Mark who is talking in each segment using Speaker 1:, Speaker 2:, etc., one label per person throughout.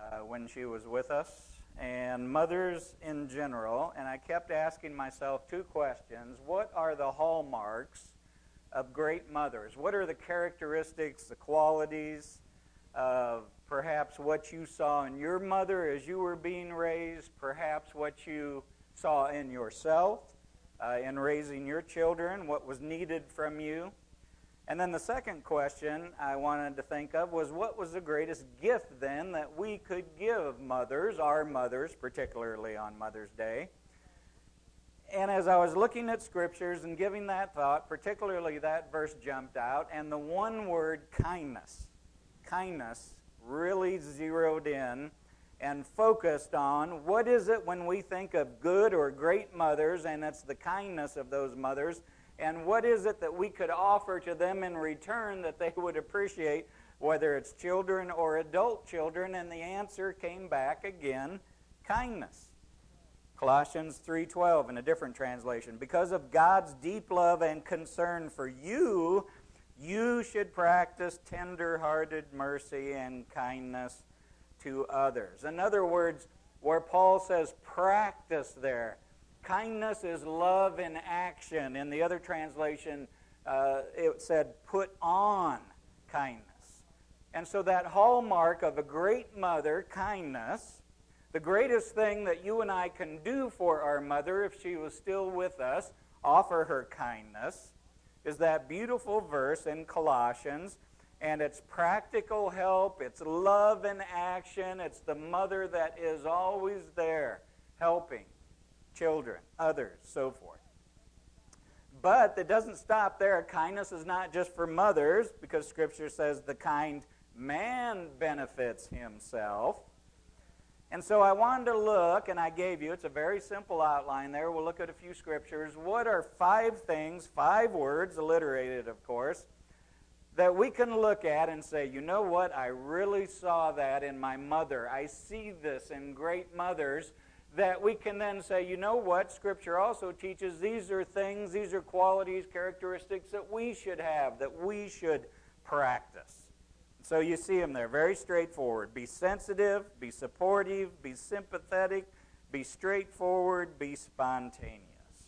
Speaker 1: when she was with us, and mothers in general. And I kept asking myself two questions. What are the hallmarks of great mothers? What are the characteristics, the qualities of perhaps what you saw in your mother as you were being raised, perhaps what you saw in yourself in raising your children, what was needed from you? And then the second question I wanted to think of was, what was the greatest gift then that we could give mothers, our mothers, particularly on Mother's Day? And as I was looking at scriptures and giving that thought, particularly that verse jumped out, and the one word kindness really zeroed in and focused on what is it when we think of good or great mothers, and it's the kindness of those mothers, and what is it that we could offer to them in return that they would appreciate, whether it's children or adult children? And the answer came back again, kindness. Colossians 3:12 in a different translation. Because of God's deep love and concern for you, you should practice tender-hearted mercy and kindness to others. In other words, where Paul says practice there, kindness is love in action. In the other translation, it said put on kindness. And so that hallmark of a great mother, kindness, the greatest thing that you and I can do for our mother if she was still with us, offer her kindness, is that beautiful verse in Colossians. And it's practical help, it's love in action, it's the mother that is always there helping children, others, so forth. But it doesn't stop there. Kindness is not just for mothers, because Scripture says the kind man benefits himself. And so I wanted to look, and I gave you, it's a very simple outline there. We'll look at a few scriptures. What are 5 things, 5 words, alliterated of course, that we can look at and say, you know what, I really saw that in my mother. I see this in great mothers, that we can then say, you know what, Scripture also teaches these are things, these are qualities, characteristics that we should have, that we should practice. So you see them there, very straightforward. Be sensitive, be supportive, be sympathetic, be straightforward, be spontaneous.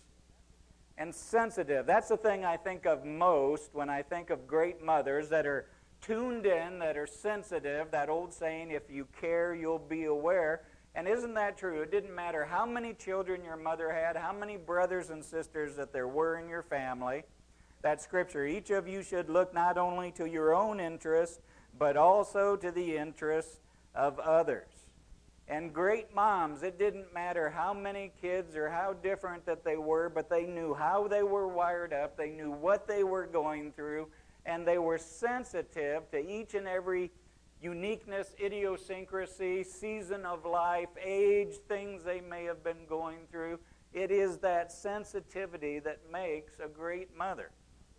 Speaker 1: And sensitive, that's the thing I think of most when I think of great mothers that are tuned in, that are sensitive. That old saying, if you care, you'll be aware. And isn't that true? It didn't matter how many children your mother had, how many brothers and sisters that there were in your family. That Scripture, each of you should look not only to your own interest, but also to the interest of others. And great moms, it didn't matter how many kids or how different that they were, but they knew how they were wired up, they knew what they were going through, and they were sensitive to each and every uniqueness, idiosyncrasy, season of life, age, things they may have been going through. It is that sensitivity that makes a great mother.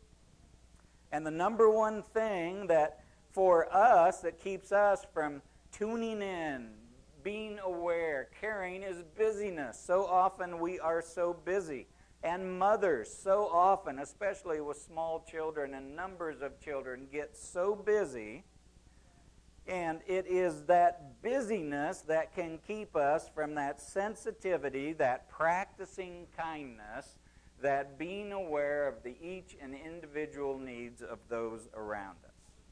Speaker 1: And the number one thing that for us that keeps us from tuning in, being aware, caring, is busyness. So often we are so busy. And mothers so often, especially with small children and numbers of children, get so busy. And it is that busyness that can keep us from that sensitivity, that practicing kindness, that being aware of the each and individual needs of those around us.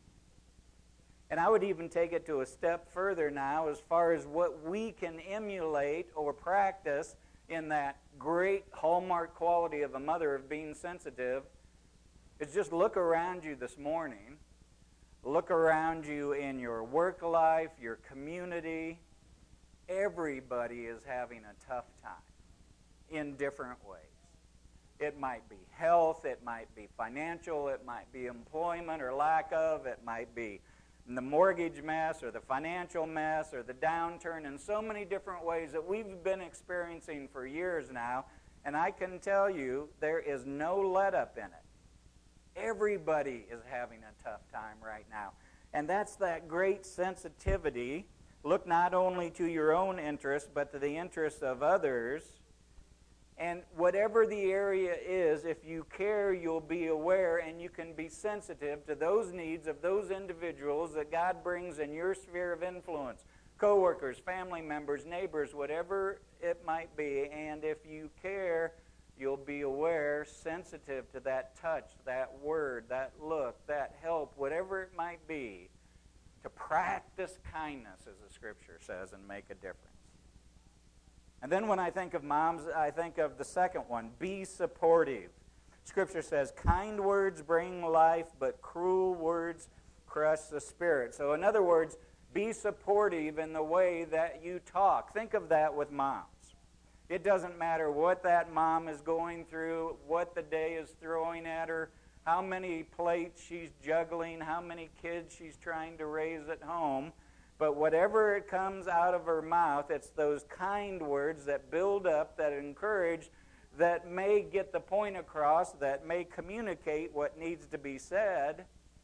Speaker 1: And I would even take it to a step further now as far as what we can emulate or practice in that great hallmark quality of a mother of being sensitive, is just look around you this morning. Look around you in your work life, your community. Everybody is having a tough time in different ways. It might be health, it might be financial, it might be employment or lack of, it might be the mortgage mess or the financial mess or the downturn in so many different ways that we've been experiencing for years now. And I can tell you there is no let-up in it. Everybody is having a tough time right now. And that's that great sensitivity. Look not only to your own interests, but to the interests of others. And whatever the area is, if you care, you'll be aware, and you can be sensitive to those needs of those individuals that God brings in your sphere of influence. coworkers, family members, neighbors, whatever it might be. And if you care, you'll be aware, sensitive to that touch, that word, that look, that help, whatever it might be, to practice kindness, as the Scripture says, and make a difference. And then when I think of moms, I think of the second one, be supportive. Scripture says, kind words bring life, but cruel words crush the spirit. So in other words, be supportive in the way that you talk. Think of that with moms. It doesn't matter what that mom is going through, what the day is throwing at her, how many plates she's juggling, how many kids she's trying to raise at home. But whatever it comes out of her mouth, it's those kind words that build up, that encourage, that may get the point across, that may communicate what needs to be said.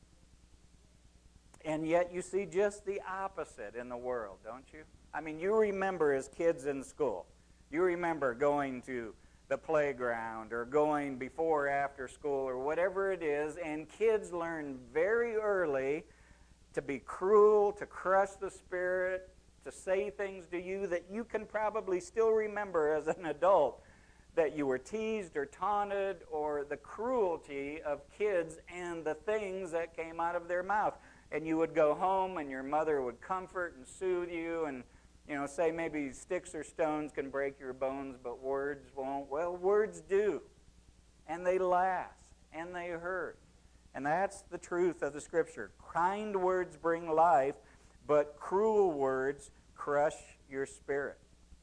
Speaker 1: And yet you see just the opposite in the world, don't you? I mean, you remember as kids in school, you remember going to the playground or going before or after school or whatever it is, and kids learn very early to be cruel, to crush the spirit, to say things to you that you can probably still remember as an adult, that you were teased or taunted, or the cruelty of kids and the things that came out of their mouth. And you would go home and your mother would comfort and soothe you and say maybe sticks or stones can break your bones, but words won't. Well, words do. And they last. And they hurt. And that's the truth of the Scripture. Kind words bring life, but cruel words crush your spirit.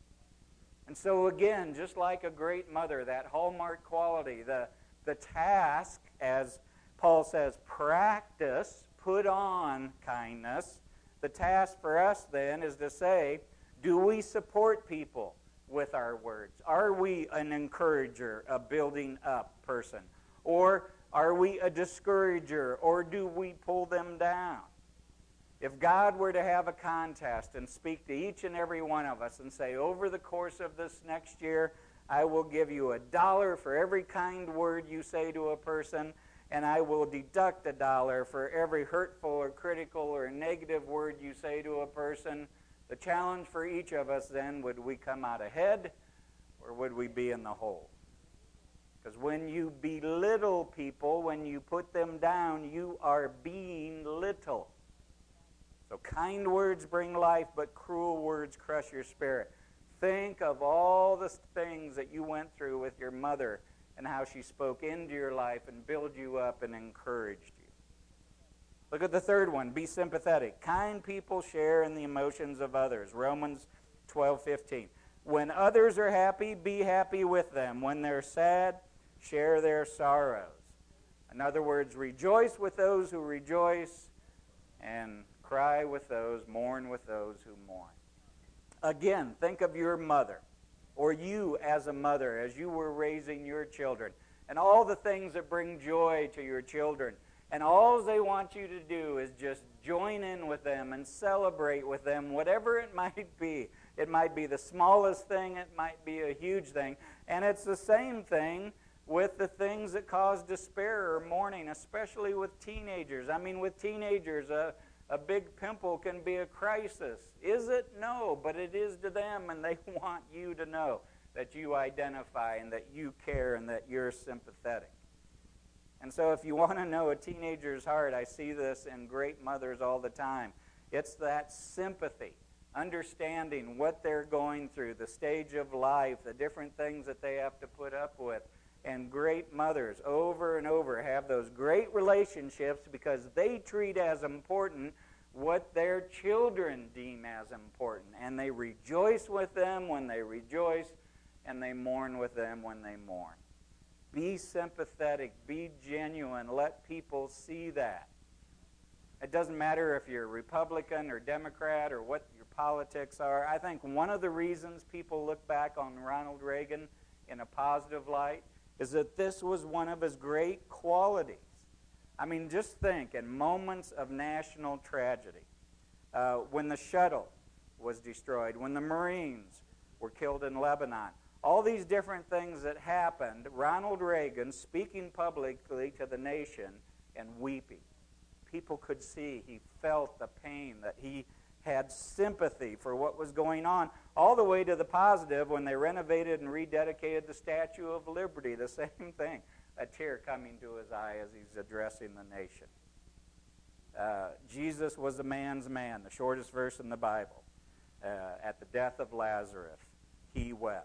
Speaker 1: And so again, just like a great mother, that hallmark quality, the task, as Paul says, practice, put on kindness. The task for us then is to say, do we support people with our words? Are we an encourager, a building up person? Or are we a discourager, or do we pull them down? If God were to have a contest and speak to each and every one of us and say, over the course of this next year, I will give you $1 for every kind word you say to a person, and I will deduct $1 for every hurtful or critical or negative word you say to a person, the challenge for each of us then, would we come out ahead or would we be in the hole? Because when you belittle people, when you put them down, you are being little. So kind words bring life, but cruel words crush your spirit. Think of all the things that you went through with your mother and how she spoke into your life and built you up and encouraged you. Look at the third one, be sympathetic. Kind people share in the emotions of others. Romans 12:15. When others are happy, be happy with them. When they're sad, share their sorrows. In other words, rejoice with those who rejoice and cry with those, mourn with those who mourn. Again, think of your mother, or you as a mother, as you were raising your children, and all the things that bring joy to your children. And all they want you to do is just join in with them and celebrate with them, whatever it might be. It might be the smallest thing, it might be a huge thing. And it's the same thing with the things that cause despair or mourning, especially with teenagers. I mean, with teenagers, a big pimple can be a crisis. Is it? No, but it is to them, and they want you to know that you identify and that you care and that you're sympathetic. And so if you want to know a teenager's heart, I see this in great mothers all the time. It's that sympathy, understanding what they're going through, the stage of life, the different things that they have to put up with. And great mothers over and over have those great relationships because they treat as important what their children deem as important. And they rejoice with them when they rejoice, and they mourn with them when they mourn. Be sympathetic, be genuine, let people see that. It doesn't matter if you're Republican or Democrat or what your politics are. I think one of the reasons people look back on Ronald Reagan in a positive light is that this was one of his great qualities. I mean, just think, in moments of national tragedy, when the shuttle was destroyed, when the Marines were killed in Lebanon, all these different things that happened, Ronald Reagan speaking publicly to the nation and weeping. People could see he felt the pain, that he had sympathy for what was going on, all the way to the positive when they renovated and rededicated the Statue of Liberty. The same thing, a tear coming to his eye as he's addressing the nation. Jesus was a man's man, the shortest verse in the Bible. At the death of Lazarus, he wept.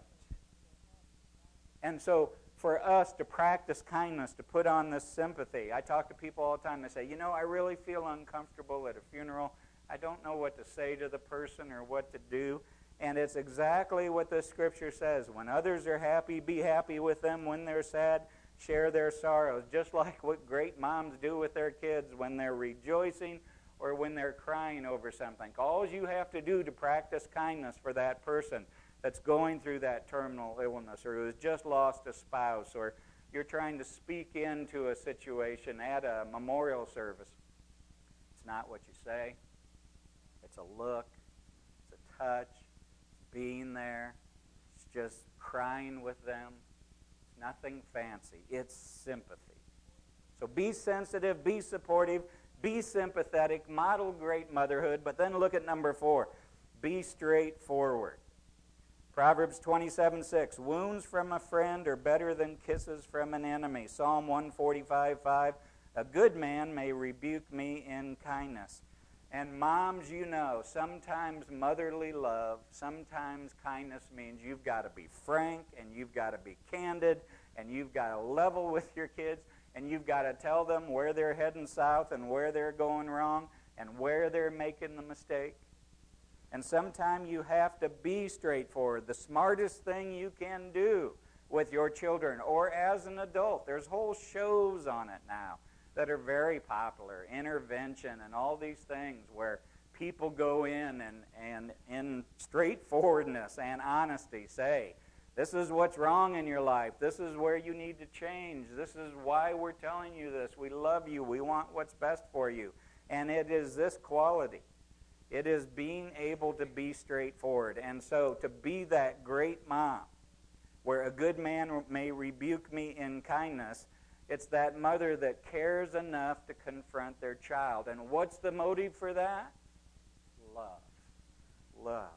Speaker 1: And so for us to practice kindness, to put on this sympathy, I talk to people all the time. They say, I really feel uncomfortable at a funeral. I don't know what to say to the person or what to do. And it's exactly what the Scripture says. When others are happy, be happy with them. When they're sad, share their sorrows. Just like what great moms do with their kids when they're rejoicing or when they're crying over something. All you have to do to practice kindness for that person that's going through that terminal illness, or who has just lost a spouse, or you're trying to speak into a situation at a memorial service. It's not what you say. It's a look. It's a touch. It's being there. It's just crying with them. It's nothing fancy. It's sympathy. So be sensitive, be supportive, be sympathetic, model great motherhood, but then look at number 4. Be straightforward. Proverbs 27:6, wounds from a friend are better than kisses from an enemy. Psalm 145:5, a good man may rebuke me in kindness. And moms, sometimes motherly love, sometimes kindness means you've got to be frank, and you've got to be candid, and you've got to level with your kids, and you've got to tell them where they're heading south and where they're going wrong and where they're making the mistake. And sometimes you have to be straightforward. The smartest thing you can do with your children or as an adult. There's whole shows on it now that are very popular, intervention and all these things where people go in and in straightforwardness and honesty say, this is what's wrong in your life. This is where you need to change. This is why we're telling you this. We love you. We want what's best for you. And it is this quality. It is being able to be straightforward. And so to be that great mom, where a good man may rebuke me in kindness, it's that mother that cares enough to confront their child. And what's the motive for that? Love. Love.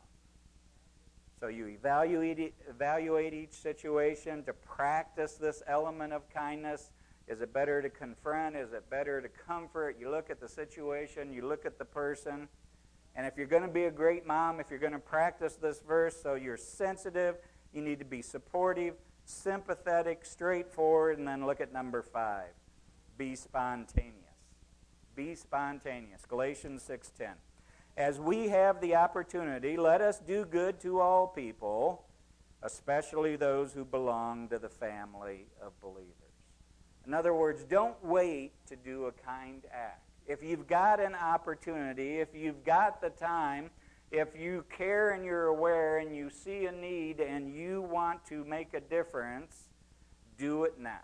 Speaker 1: So you evaluate each situation to practice this element of kindness. Is it better to confront? Is it better to comfort? You look at the situation. You look at the person. And if you're going to be a great mom, if you're going to practice this verse, so you're sensitive, you need to be supportive, sympathetic, straightforward, and then look at number 5. Be spontaneous. Be spontaneous. Galatians 6:10. As we have the opportunity, let us do good to all people, especially those who belong to the family of believers. In other words, don't wait to do a kind act. If you've got an opportunity, if you've got the time, if you care and you're aware and you see a need and you want to make a difference, do it now.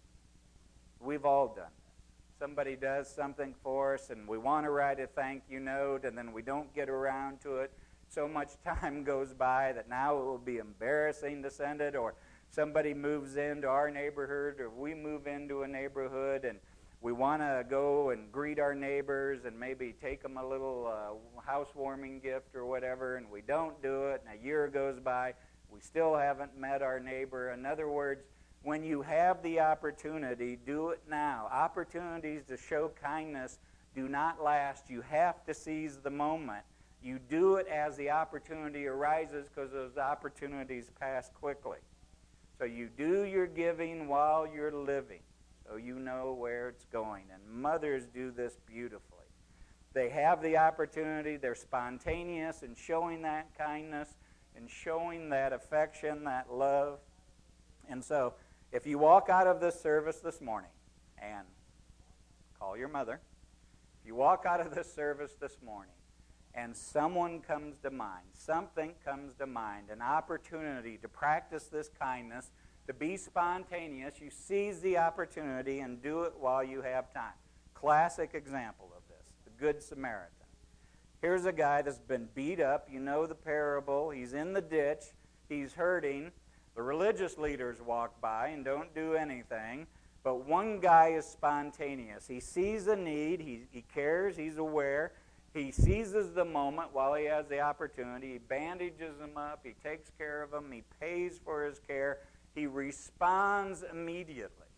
Speaker 1: We've all done this. Somebody does something for us and we want to write a thank you note and then we don't get around to it. So much time goes by that now it will be embarrassing to send it, or somebody moves into our neighborhood or we move into a neighborhood and we want to go and greet our neighbors and maybe take them a little housewarming gift or whatever, and we don't do it, and a year goes by, we still haven't met our neighbor. In other words, when you have the opportunity, do it now. Opportunities to show kindness do not last. You have to seize the moment. You do it as the opportunity arises, because those opportunities pass quickly. So you do your giving while you're living, so you know where it's going. And mothers do this beautifully. They have the opportunity. They're spontaneous in showing that kindness and showing that affection, that love. And so if you walk out of this service this morning, and call your mother, if you walk out of this service this morning and someone comes to mind, something comes to mind, an opportunity to practice this kindness, to be spontaneous, you seize the opportunity and do it while you have time. Classic example of this, the Good Samaritan. Here's a guy that's been beat up. You know the parable. He's in the ditch. He's hurting. The religious leaders walk by and don't do anything. But one guy is spontaneous. He sees a need. He cares. He's aware. He seizes the moment while he has the opportunity. He bandages them up. He takes care of them. He pays for his care. He responds immediately.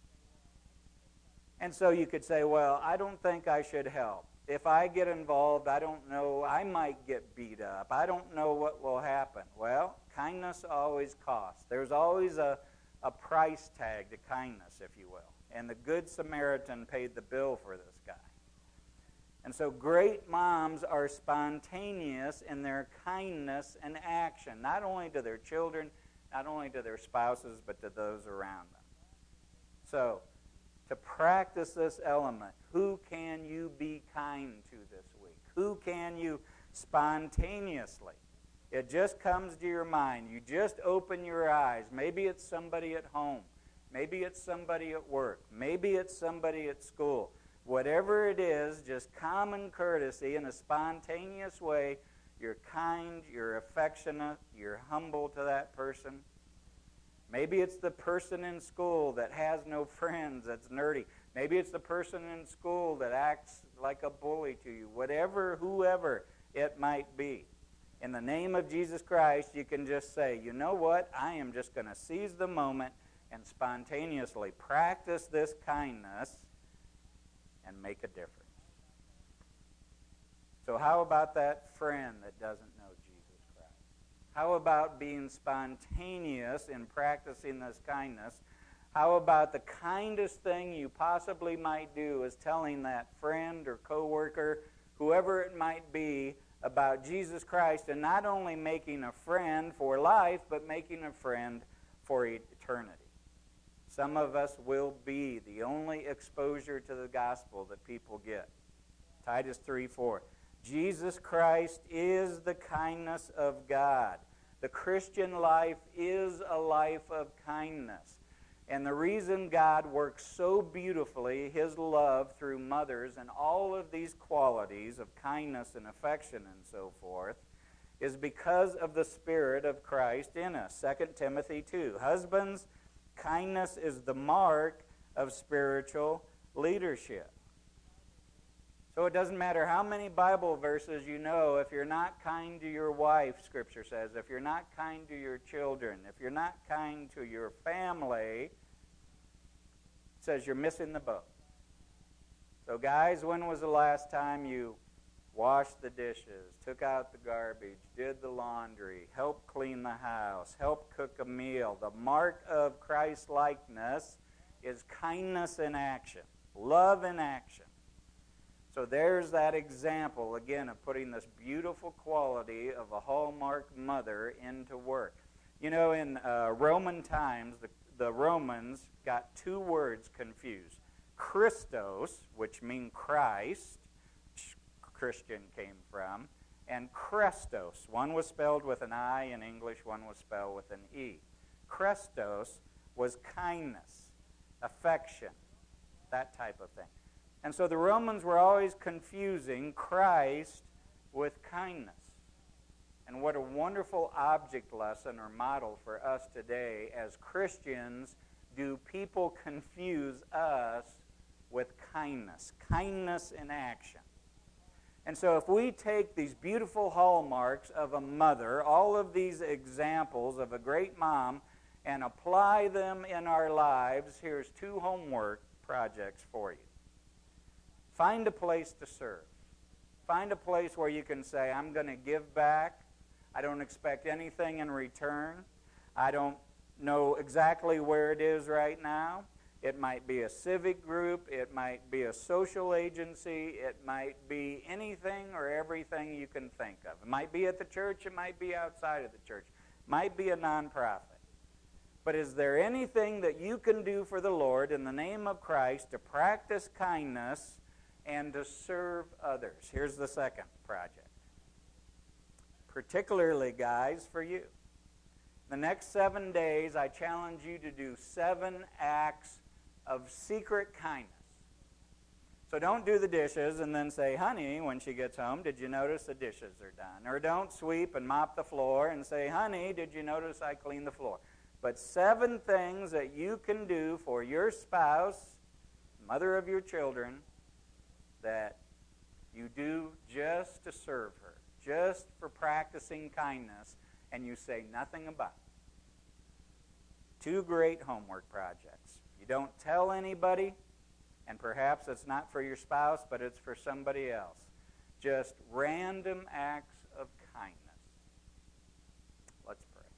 Speaker 1: And so you could say, well, I don't think I should help. If I get involved, I don't know, I might get beat up. I don't know what will happen. Well, kindness always costs. There's always a price tag to kindness, if you will. And the Good Samaritan paid the bill for this guy. And so great moms are spontaneous in their kindness and action, not only to their children, not only to their spouses, but to those around them. So, to practice this element, who can you be kind to this week? Who can you spontaneously? It just comes to your mind. You just open your eyes. Maybe it's somebody at home. Maybe it's somebody at work. Maybe it's somebody at school. Whatever it is, just common courtesy in a spontaneous way. You're kind, you're affectionate, you're humble to that person. Maybe it's the person in school that has no friends, that's nerdy. Maybe it's the person in school that acts like a bully to you. Whatever, whoever it might be. In the name of Jesus Christ, you can just say, you know what? I am just going to seize the moment and spontaneously practice this kindness and make a difference. So how about that friend that doesn't know Jesus Christ? How about being spontaneous in practicing this kindness? How about the kindest thing you possibly might do is telling that friend or coworker, whoever it might be, about Jesus Christ, and not only making a friend for life, but making a friend for eternity. Some of us will be the only exposure to the gospel that people get. Titus 3:4. Jesus Christ is the kindness of God. The Christian life is a life of kindness. And the reason God works so beautifully His love through mothers and all of these qualities of kindness and affection and so forth is because of the Spirit of Christ in us. 2 Timothy 2. Husbands, kindness is the mark of spiritual leadership. So it doesn't matter how many Bible verses you know, if you're not kind to your wife, Scripture says, if you're not kind to your children, if you're not kind to your family, it says you're missing the boat. So guys, when was the last time you washed the dishes, took out the garbage, did the laundry, helped clean the house, helped cook a meal? The mark of Christ-likeness is kindness in action, love in action. So there's that example, again, of putting this beautiful quality of a hallmark mother into work. You know, in Roman times, the Romans got two words confused. Christos, which means Christ, which Christian came from, and Krestos. One was spelled with an I in English, one was spelled with an E. Krestos was kindness, affection, that type of thing. And so the Romans were always confusing Christ with kindness. And what a wonderful object lesson or model for us today as Christians. Do people confuse us with kindness? Kindness in action. And so if we take these beautiful hallmarks of a mother, all of these examples of a great mom, and apply them in our lives, here's two homework projects for you. Find a place to serve. Find a place where you can say, I'm going to give back. I don't expect anything in return. I don't know exactly where it is right now. It might be a civic group. It might be a social agency. It might be anything or everything you can think of. It might be at the church. It might be outside of the church. It might be a nonprofit. But is there anything that you can do for the Lord in the name of Christ to practice kindness and to serve others? Here's the second project. Particularly, guys, for you. The next 7 days, I challenge you to do 7 acts of secret kindness. So don't do the dishes and then say, honey, when she gets home, did you notice the dishes are done? Or don't sweep and mop the floor and say, honey, did you notice I cleaned the floor? But 7 things that you can do for your spouse, mother of your children, that you do just to serve her, just for practicing kindness, and you say nothing about it. 2 great homework projects. You don't tell anybody, and perhaps it's not for your spouse, but it's for somebody else. Just random acts of kindness. Let's pray.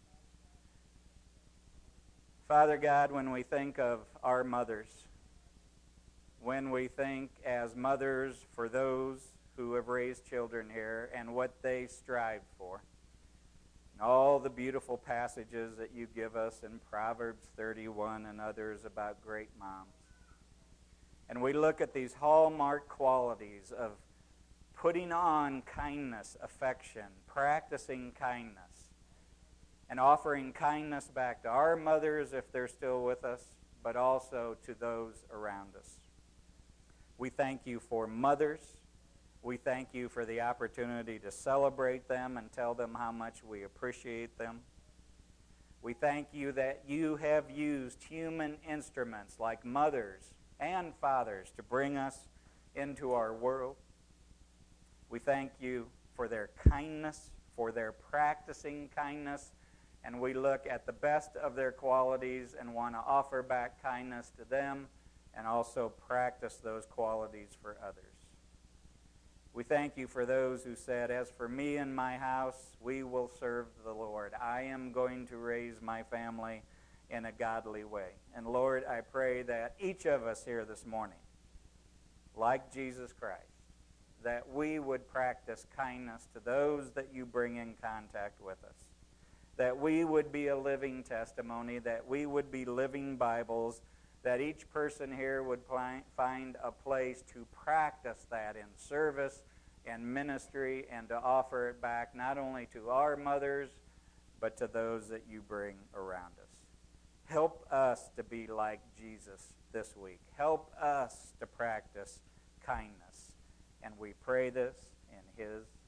Speaker 1: Father God, when we think of our mothers, when we think as mothers for those who have raised children here and what they strive for, and all the beautiful passages that you give us in Proverbs 31 and others about great moms. And we look at these hallmark qualities of putting on kindness, affection, practicing kindness, and offering kindness back to our mothers if they're still with us, but also to those around us. We thank you for mothers. We thank you for the opportunity to celebrate them and tell them how much we appreciate them. We thank you that you have used human instruments like mothers and fathers to bring us into our world. We thank you for their kindness, for their practicing kindness, and we look at the best of their qualities and want to offer back kindness to them and also practice those qualities for others. We thank you for those who said, as for me and my house, we will serve the Lord. I am going to raise my family in a godly way. And Lord, I pray that each of us here this morning, like Jesus Christ, that we would practice kindness to those that you bring in contact with us, that we would be a living testimony, that we would be living Bibles, that each person here would find a place to practice that in service and ministry and to offer it back not only to our mothers, but to those that you bring around us. Help us to be like Jesus this week. Help us to practice kindness. And we pray this in his